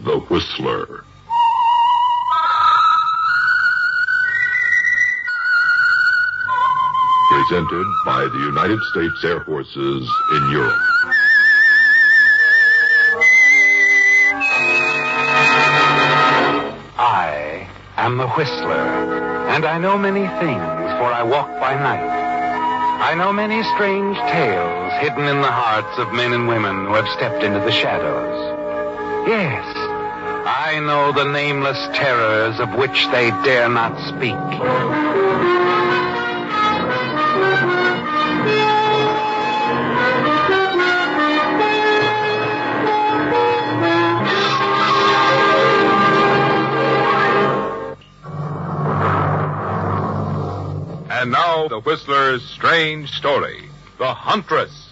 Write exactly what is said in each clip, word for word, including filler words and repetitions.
The Whistler. Presented by the United States Air Forces in Europe. I am the Whistler, and I know many things, for I walk by night. I know many strange tales hidden in the hearts of men and women who have stepped into the shadows. Yes, I know the nameless terrors of which they dare not speak. And now, the Whistler's strange story, The Huntress.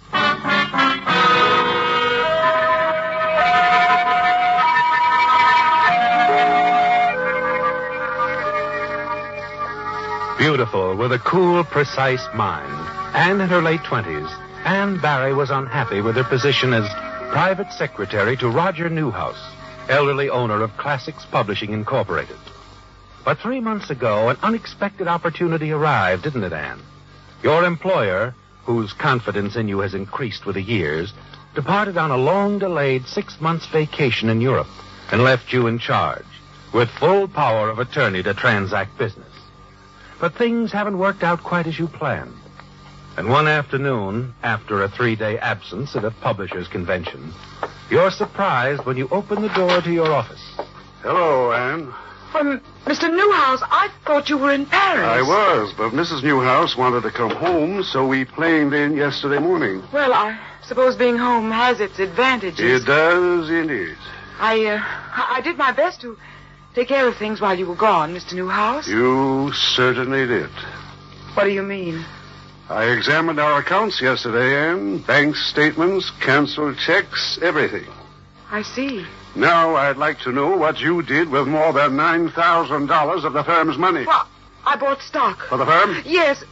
Beautiful, with a cool, precise mind, and in her late twenties, Anne Barry was unhappy with her position as private secretary to Roger Newhouse, elderly owner of Classics Publishing Incorporated. But three months ago, an unexpected opportunity arrived, didn't it, Anne? Your employer, whose confidence in you has increased with the years, departed on a long-delayed six-months vacation in Europe and left you in charge, with full power of attorney to transact business. But things haven't worked out quite as you planned. And one afternoon, after a three-day absence at a publisher's convention, you're surprised when you open the door to your office. Hello, Anne. Well, Mister Newhouse, I thought you were in Paris. I was, but Missus Newhouse wanted to come home, so we planed in yesterday morning. Well, I suppose being home has its advantages. It does indeed. I, uh, I did my best to take care of things while you were gone, Mister Newhouse. You certainly did. What do you mean? I examined our accounts yesterday, Anne. Bank statements, canceled checks, everything. I see. Now I'd like to know what you did with more than nine thousand dollars of the firm's money. Well, I bought stock. For the firm? Yes.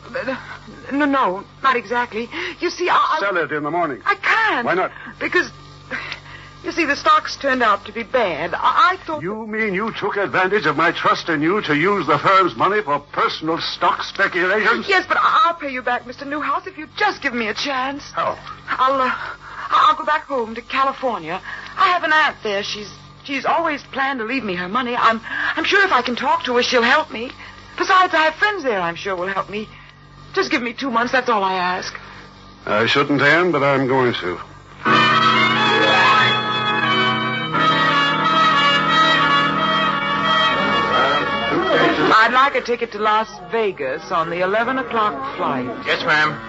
No, no, not exactly. You see, I... Sell it in the morning. I can't. Why not? Because, you see, the stocks turned out to be bad. I, I thought... You mean you took advantage of my trust in you to use the firm's money for personal stock speculations? Yes, but I'll pay you back, Mister Newhouse, if you just give me a chance. How? I'll, uh, I'll go back home to California. I have an aunt there. She's she's always planned to leave me her money. I'm I'm sure if I can talk to her, she'll help me. Besides, I have friends there I'm sure will help me. Just give me two months, that's all I ask. I shouldn't, Anne, but I'm going to. I'd like a ticket to Las Vegas on the eleven o'clock flight. Yes, ma'am.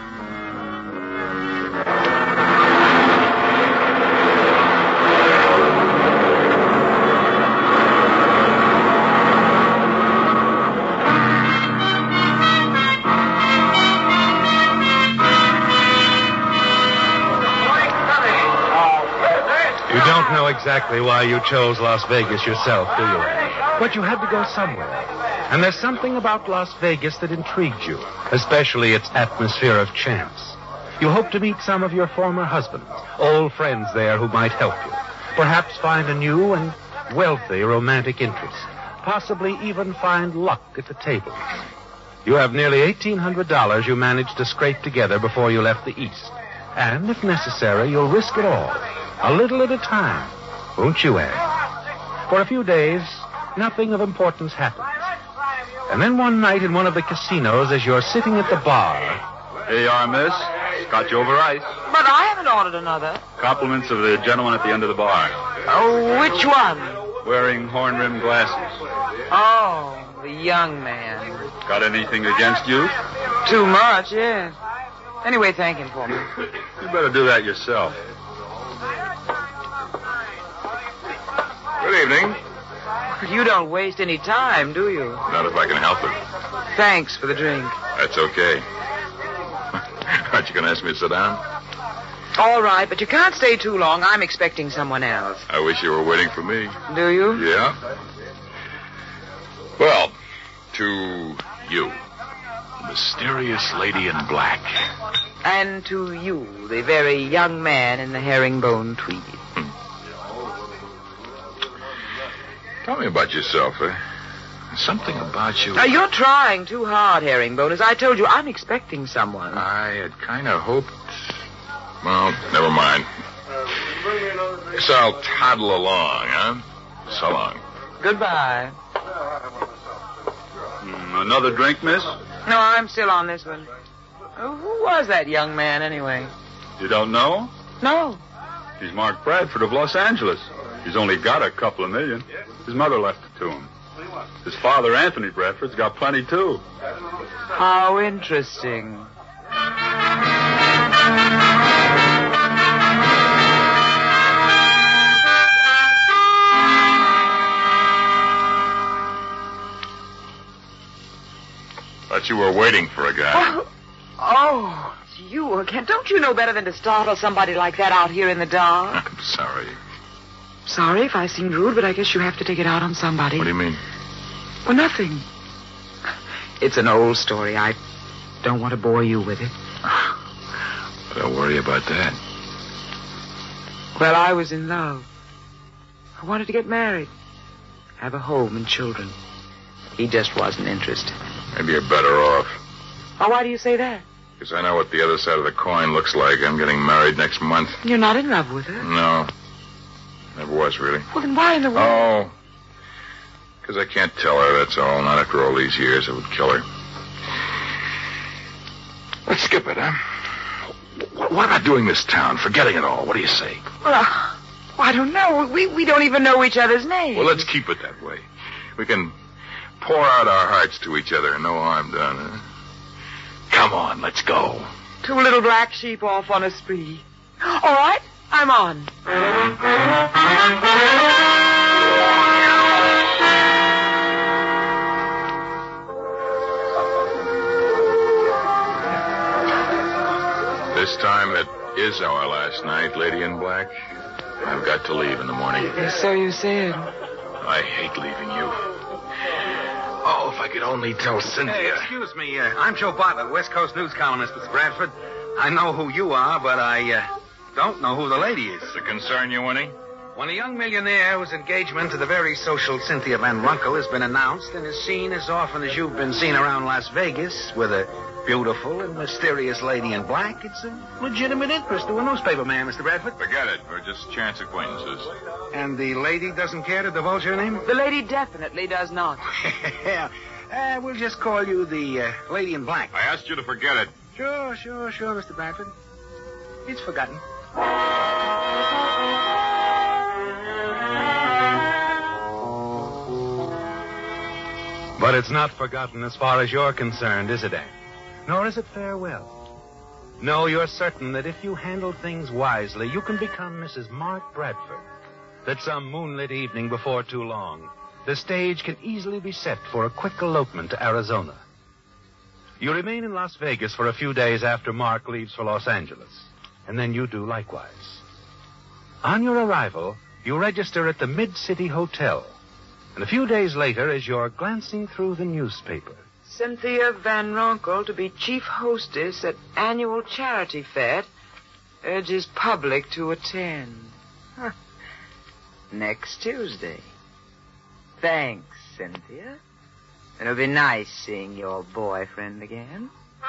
You don't know exactly why you chose Las Vegas yourself, do you, Anne? But you had to go somewhere. And there's something about Las Vegas that intrigued you, especially its atmosphere of chance. You hope to meet some of your former husbands, old friends there who might help you. Perhaps find a new and wealthy romantic interest. Possibly even find luck at the tables. You have nearly eighteen hundred dollars you managed to scrape together before you left the East. And, if necessary, you'll risk it all. A little at a time. Won't you, Anne? For a few days, nothing of importance happens. And then one night in one of the casinos, as you're sitting at the bar... Here you are, miss. Got you over ice. But I haven't ordered another. Compliments of the gentleman at the end of the bar. Oh, which one? Wearing horn-rimmed glasses. Oh, the young man. Got anything against you? Too much, yes. Anyway, thank him for me. You better do that yourself. Good evening. You don't waste any time, do you? Not if I can help it. Thanks for the drink. That's okay. Aren't you going to ask me to sit down? All right, but you can't stay too long. I'm expecting someone else. I wish you were waiting for me. Do you? Yeah. Well, to you, mysterious lady in black. And to you, the very young man in the herringbone tweed. Tell me about yourself, eh? Something about you. Now, you're trying too hard, Herringbone. As I told you, I'm expecting someone. I had kind of hoped... Well, never mind. Guess I'll toddle along, huh? So long. Goodbye. Mm, another drink, miss? No, I'm still on this one. Oh, who was that young man, anyway? You don't know? No. He's Mark Bradford of Los Angeles. He's only got a couple of million. His mother left it to him. His father, Anthony Bradford's got plenty, too. How interesting. Thought you were waiting for a guy. Oh, oh, it's you again. Don't you know better than to startle somebody like that out here in the dark? I'm sorry. Sorry if I seemed rude, but I guess you have to take it out on somebody. What do you mean? Well, nothing. It's an old story. I don't want to bore you with it. Don't worry about that. Well, I was in love. I wanted to get married. Have a home and children. He just wasn't interested. Maybe you're better off. Oh, why do you say that? Because I know what the other side of the coin looks like. I'm getting married next month. You're not in love with her? No. Never was, really. Well, then why in the world? Oh. Because I can't tell her, that's all. Not after all these years. It would kill her. Let's skip it, huh? What about doing this town? Forgetting it all. What do you say? Well, uh, I don't know. We, we don't even know each other's names. Well, let's keep it that way. We can pour out our hearts to each other and no harm done, huh? Come on, let's go. Two little black sheep off on a spree. All right, I'm on. This time it is our last night, Lady in Black. I've got to leave in the morning. Yes, so you said. I hate leaving you. Oh, if I could only tell Cynthia. Hey, excuse me. Uh, I'm Joe Bartlett, West Coast news columnist, Mister Bradford. I know who you are, but I uh, don't know who the lady is. Does it concern you any? When a young millionaire whose engagement to the very social Cynthia Van Runkle has been announced and is seen as often as you've been seen around Las Vegas with a beautiful and mysterious lady in black, it's a legitimate interest to a newspaper man, Mister Bradford. Forget it. We're just chance acquaintances. And the lady doesn't care to divulge her name? The lady definitely does not. Yeah. Uh, we'll just call you the uh, lady in black. I asked you to forget it. Sure, sure, sure, Mister Bradford. It's forgotten. But it's not forgotten as far as you're concerned, is it, Anne? Nor is it farewell. No, you're certain that if you handle things wisely, you can become Missus Mark Bradford. That some moonlit evening before too long, the stage can easily be set for a quick elopement to Arizona. You remain in Las Vegas for a few days after Mark leaves for Los Angeles, and then you do likewise. On your arrival, you register at the Mid-City Hotel, and a few days later, as you're glancing through the newspaper, Cynthia Van Runkle to be chief hostess at annual charity fete urges public to attend. Huh. Next Tuesday. Thanks, Cynthia. It'll be nice seeing your boyfriend again.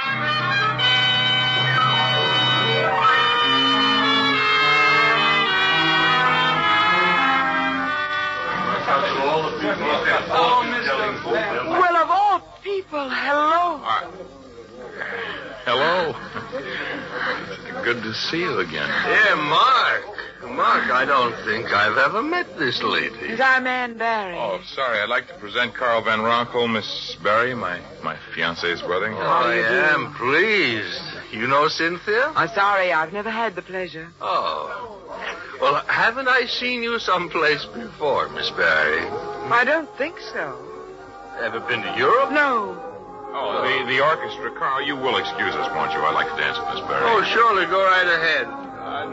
Well, of all people, hello. Uh, hello. Good to see you again. Yeah, Mark. Mark, I don't think I've ever met this lady. It's our man, Barry. Oh, sorry. I'd like to present Carl Van Runkle, Miss Barry, my, my fiancé's brother. Oh, I am pleased. You know Cynthia? I'm sorry, I've never had the pleasure. Oh. Well, haven't I seen you someplace before, Miss Barry? I don't think so. Ever been to Europe? No. Oh, the, the orchestra. Carl, you will excuse us, won't you? I'd like to dance with Miss Barry. Oh, surely. Go right ahead. I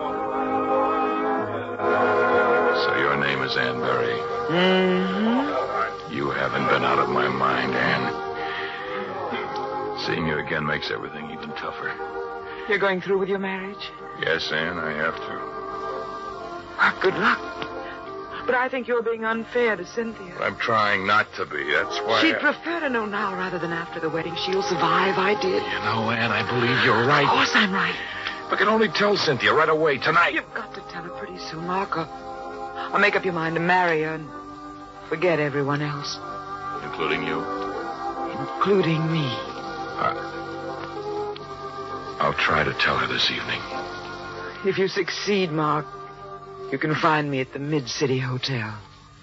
So your name is Anne Barry. Mm-hmm. You haven't been out of my mind, Anne. Seeing you again makes everything even tougher. You're going through with your marriage? Yes, Anne, I have to. Well, good luck. But I think you're being unfair to Cynthia. I'm trying not to be. That's why. She'd I... prefer to know now rather than after the wedding. She'll survive. I did. You know, Ann, I believe you're right. Of course I'm right. I can only tell Cynthia right away, tonight. You've got to tell her pretty soon, Mark. Or, or make up your mind to marry her and forget everyone else. Including you? Including me. Uh, I'll try to tell her this evening. If you succeed, Mark, you can find me at the Mid-City Hotel.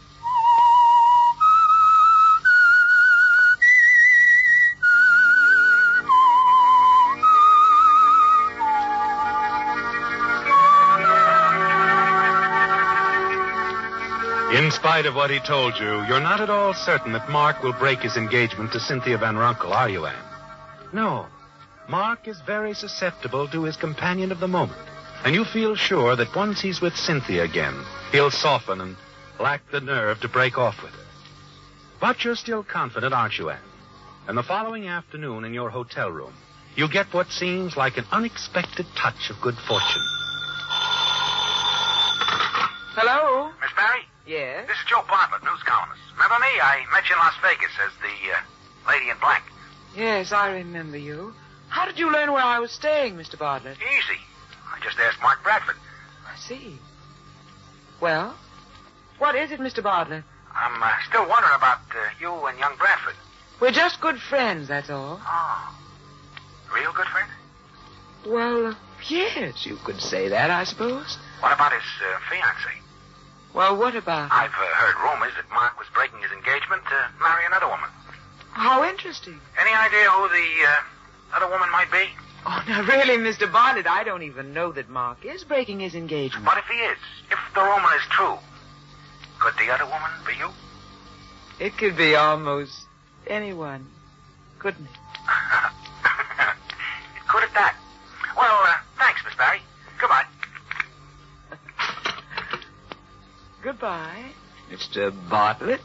In spite of what he told you, you're not at all certain that Mark will break his engagement to Cynthia Van Runkle, are you, Anne? No. Mark is very susceptible to his companion of the moment. And you feel sure that once he's with Cynthia again, he'll soften and lack the nerve to break off with her. But you're still confident, aren't you, Anne? And the following afternoon in your hotel room, you get what seems like an unexpected touch of good fortune. Hello? Miss Barry? Yes? This is Joe Bartlett, news columnist. Remember me? I met you in Las Vegas as the uh, lady in black. Yes, I remember you. How did you learn where I was staying, Mister Bartlett? Easy. I just asked Mark Bradford. I see. Well, what is it, Mister Bartlett? I'm uh, still wondering about uh, you and young Bradford. We're just good friends, that's all. Oh. Real good friend? Well, uh, yes, you could say that, I suppose. What about his uh, fiancée? Well, what about I've uh, heard rumors that Mark was breaking his engagement to marry another woman. How interesting. Any idea who the uh, other woman might be? Oh, now, really, Mister Bartlett, I don't even know that Mark is breaking his engagement. But if he is, if the rumor is true, could the other woman be you? It could be almost anyone, couldn't it? It could at that. Well, uh, thanks, Miss Barry. Goodbye. Goodbye, Mister Bartlett.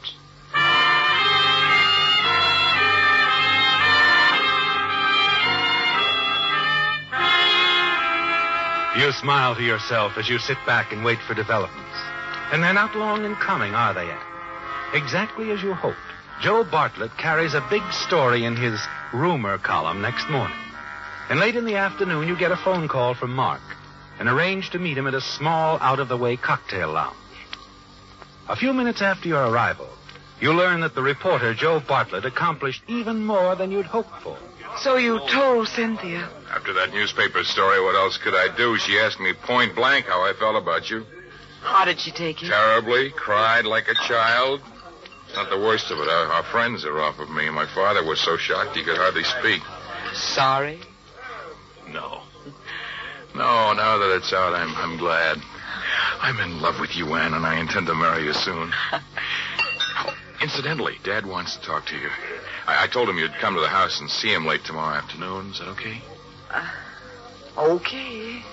You smile to yourself as you sit back and wait for developments. And they're not long in coming, are they, Anne? Exactly as you hoped, Joe Bartlett carries a big story in his rumor column next morning. And late in the afternoon, you get a phone call from Mark and arrange to meet him at a small, out-of-the-way cocktail lounge. A few minutes after your arrival, you learn that the reporter, Joe Bartlett, accomplished even more than you'd hoped for. So you told Cynthia. After that newspaper story, what else could I do? She asked me point blank how I felt about you. How did she take it? Terribly. Cried like a child. It's not the worst of it. Our, our friends are off of me. My father was so shocked he could hardly speak. Sorry? No. No, now that it's out, I'm, I'm glad. I'm in love with you, Anne, and I intend to marry you soon. Oh, incidentally, Dad wants to talk to you. I, I told him you'd come to the house and see him late tomorrow afternoon. Is that okay? Uh, okay.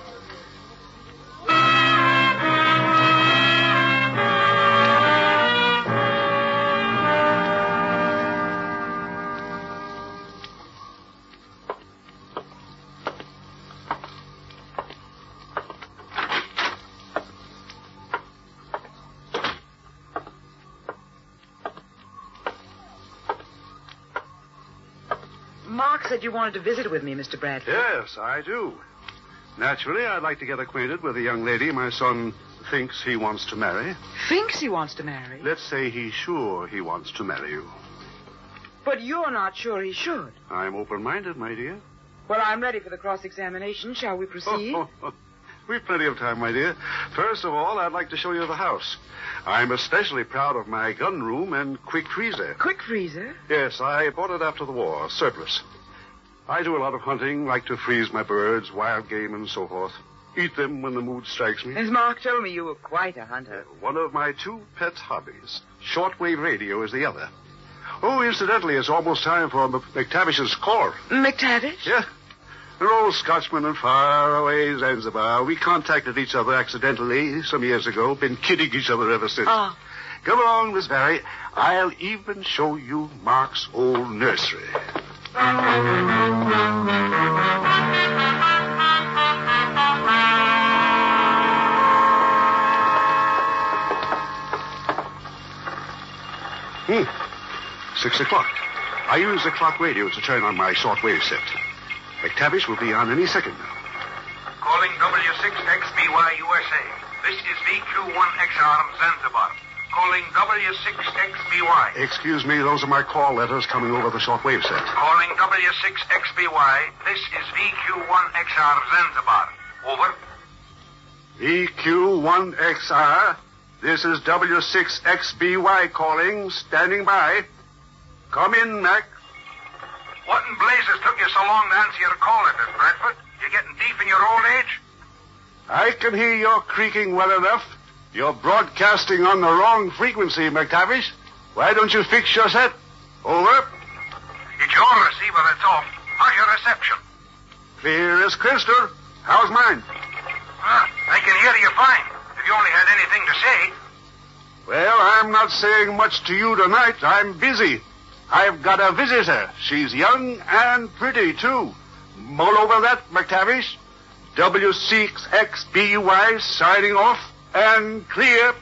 Mark said you wanted to visit with me, Mister Bradford. Yes, I do. Naturally, I'd like to get acquainted with the young lady my son thinks he wants to marry. Thinks he wants to marry? Let's say he's sure he wants to marry you. But you're not sure he should. I'm open-minded, my dear. Well, I'm ready for the cross-examination. Shall we proceed? Oh, oh, oh. We've plenty of time, my dear. First of all, I'd like to show you the house. I'm especially proud of my gun room and quick freezer. Quick freezer? Yes, I bought it after the war, surplus. I do a lot of hunting, like to freeze my birds, wild game, and so forth. Eat them when the mood strikes me. As Mark told me, you were quite a hunter. One of my two pet hobbies. Shortwave radio is the other. Oh, incidentally, it's almost time for McTavish's caller. McTavish? Yeah. An old Scotchman in far away Zanzibar. We contacted each other accidentally some years ago. Been kidding each other ever since. Oh. Come along, Miss Barry. I'll even show you Mark's old nursery. Hmm. Six o'clock. I use the clock radio to turn on my shortwave set. McTavish will be on any second now. Calling W six X B Y U S A. This is V Q one X R Zanzibar. Calling W six X B Y. Excuse me, those are my call letters coming over the shortwave set. Calling W six X B Y. This is V Q one X R Zanzibar. Over. V Q one X R. This is W six X B Y calling, standing by. Come in, Mac. What in blazes took you so long to answer your call letters, Bradford? You getting deep in your old age? I can hear your creaking well enough. You're broadcasting on the wrong frequency, McTavish. Why don't you fix your set? Over. It's your receiver that's off. How's your reception? Clear as crystal. How's mine? Ah, I can hear you fine. If you only had anything to say. Well, I'm not saying much to you tonight. I'm busy. I've got a visitor. She's young and pretty, too. Mull over that, McTavish. W six X B Y signing off and clear.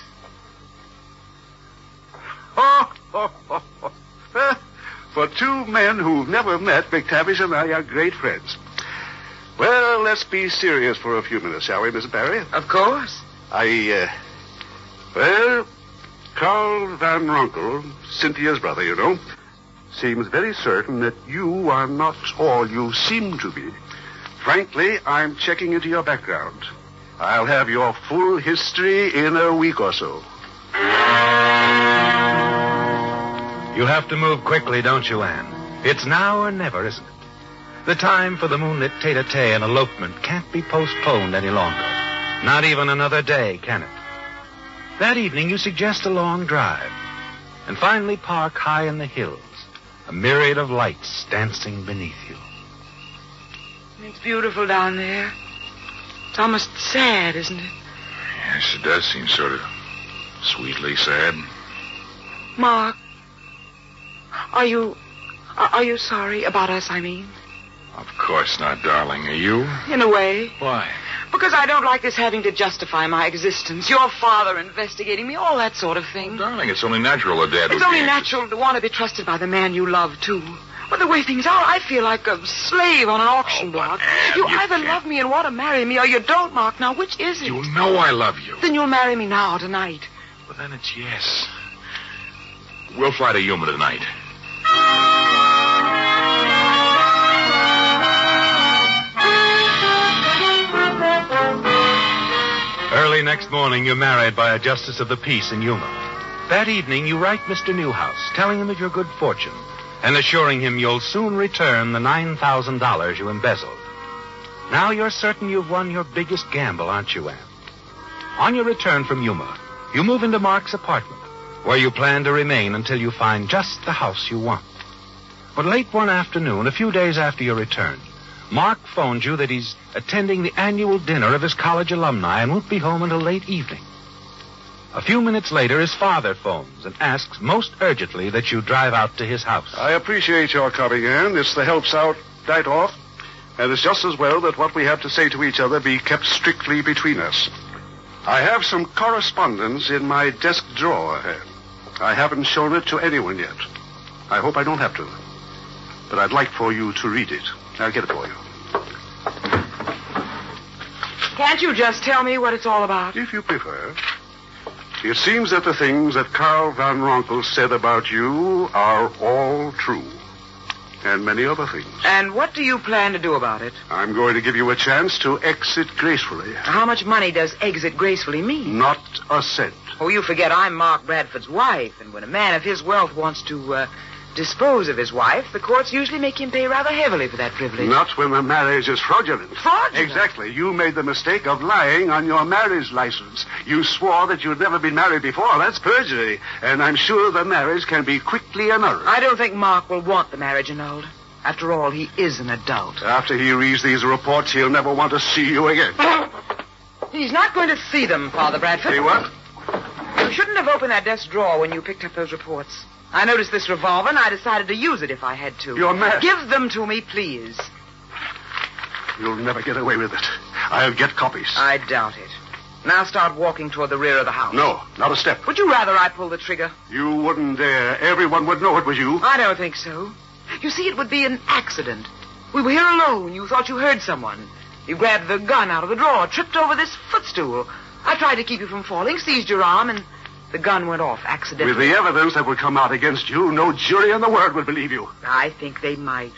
Oh, oh, oh, oh. For two men who've never met, McTavish and I are great friends. Well, let's be serious for a few minutes, shall we, Miss Barry? Of course. I, uh, well, Carl Van Ronkel, Cynthia's brother, you know, seems very certain that you are not all you seem to be. Frankly, I'm checking into your background. I'll have your full history in a week or so. You have to move quickly, don't you, Anne? It's now or never, isn't it? The time for the moonlit tete-a-tete and elopement can't be postponed any longer. Not even another day, can it? That evening, you suggest a long drive. And finally park high in the hills, a myriad of lights dancing beneath you. It's beautiful down there. It's almost sad, isn't it? Yes, it does seem sort of sweetly sad. Mark, are you... are you sorry about us, I mean? Of course not, darling. Are you? In a way. Why? Because I don't like this having to justify my existence. Your father investigating me, all that sort of thing. Darling, it's only natural a dad would It's only be natural to want to be trusted by the man you love, too. But the way things are, I feel like a slave on an auction Oh, block. Anne, You you either can't. love me and want to marry me, or you don't, Mark. Now, which is it? You know I love you. Then you'll marry me now, tonight. Well, then it's yes. We'll fly to Yuma tonight. Early next morning, you're married by a justice of the peace in Yuma. That evening, you write Mister Newhouse, telling him of your good fortune and assuring him you'll soon return the nine thousand dollars you embezzled. Now you're certain you've won your biggest gamble, aren't you, Anne? On your return from Yuma, you move into Mark's apartment, where you plan to remain until you find just the house you want. But late one afternoon, a few days after your return, Mark phones you that he's attending the annual dinner of his college alumni and won't be home until late evening. A few minutes later, his father phones and asks most urgently that you drive out to his house. I appreciate your coming, Anne. It's the helps out right off. And it's just as well that what we have to say to each other be kept strictly between us. I have some correspondence in my desk drawer, Anne. I haven't shown it to anyone yet. I hope I don't have to. But I'd like for you to read it. I'll get it for you. Can't you just tell me what it's all about? If you prefer. It seems that the things that Carl Van Ronkel said about you are all true. And many other things. And what do you plan to do about it? I'm going to give you a chance to exit gracefully. How much money does exit gracefully mean? Not a cent. Oh, you forget I'm Mark Bradford's wife, and when a man of his wealth wants to, uh, dispose of his wife, the courts usually make him pay rather heavily for that privilege. Not when the marriage is fraudulent. Fraudulent? Exactly. You made the mistake of lying on your marriage license. You swore that you'd never been married before. That's perjury. And I'm sure the marriage can be quickly annulled. I don't think Mark will want the marriage annulled. After all, he is an adult. After he reads these reports, he'll never want to see you again. He's not going to see them, Father Bradford. See what? You shouldn't have opened that desk drawer when you picked up those reports. I noticed this revolver, and I decided to use it if I had to. You're mad. Give them to me, please. You'll never get away with it. I'll get copies. I doubt it. Now start walking toward the rear of the house. No, not a step. Would you rather I pull the trigger? You wouldn't dare. Everyone would know it was you. I don't think so. You see, it would be an accident. We were here alone. You thought you heard someone. You grabbed the gun out of the drawer, tripped over this footstool. I tried to keep you from falling, seized your arm, and the gun went off accidentally. With the evidence that would come out against you, no jury in the world would believe you. I think they might.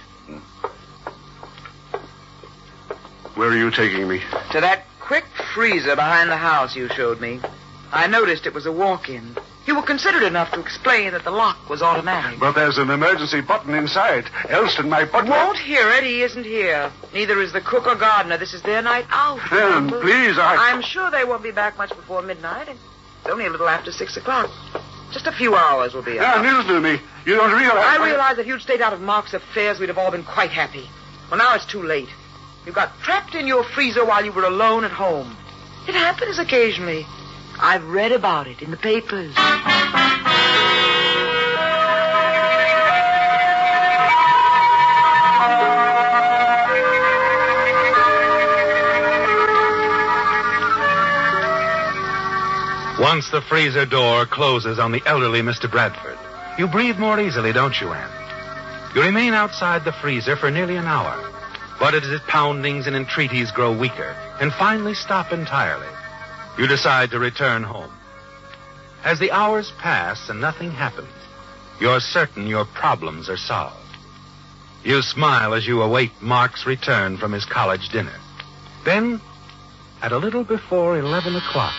Where are you taking me? To that quick freezer behind the house you showed me. I noticed it was a walk-in. You were considerate enough to explain that the lock was automatic. But there's an emergency button inside. Elston, my butler... Won't hear it. He isn't here. Neither is the cook or gardener. This is their night out. Then, please, I... I'm sure they won't be back much before midnight. It's only a little after six o'clock. Just a few hours will be enough. Now, listen to me. You don't realize... I realize that if you'd stayed out of Mark's affairs, we'd have all been quite happy. Well, now it's too late. You got trapped in your freezer while you were alone at home. It happens occasionally. I've read about it in the papers. Once the freezer door closes on the elderly Mister Bradford, you breathe more easily, don't you, Anne? You remain outside the freezer for nearly an hour, but as its poundings and entreaties grow weaker and finally stop entirely, you decide to return home. As the hours pass and nothing happens, you're certain your problems are solved. You smile as you await Mark's return from his college dinner. Then, at a little before eleven o'clock...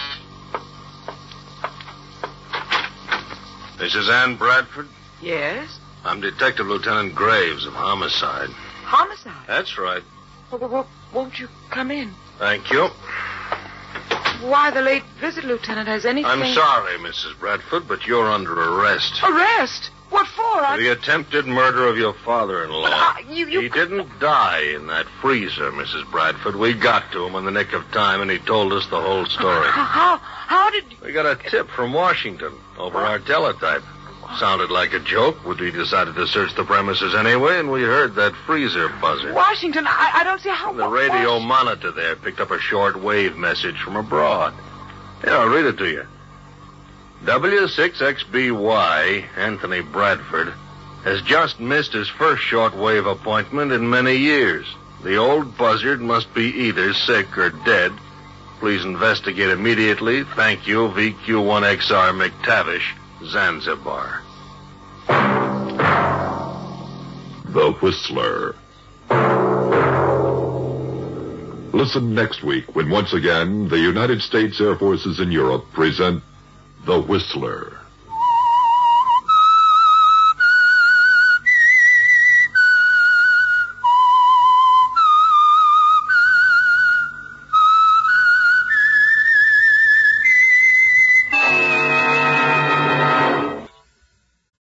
Missus Ann Bradford? Yes? I'm Detective Lieutenant Graves of Homicide. Homicide? That's right. Well, well, well, won't you come in? Thank you. Why the late visit, Lieutenant? Has anything... I'm sorry, Missus Bradford, but you're under arrest. Arrest? What for? I... For the attempted murder of your father-in-law. Uh, you, you... He didn't die in that freezer, Missus Bradford. We got to him in the nick of time, and he told us the whole story. How, how did... We got a tip from Washington over our teletype. Sounded like a joke, but we decided to search the premises anyway, and we heard that freezer buzzer. Washington, I, I don't see how... The radio Was... monitor there picked up a short-wave message from abroad. Here, I'll read it to you. W six X B Y, Anthony Bradford, has just missed his first shortwave appointment in many years. The old buzzard must be either sick or dead. Please investigate immediately. Thank you, V Q one X R McTavish, Zanzibar. The Whistler. Listen next week when once again the United States Air Forces in Europe present The Whistler.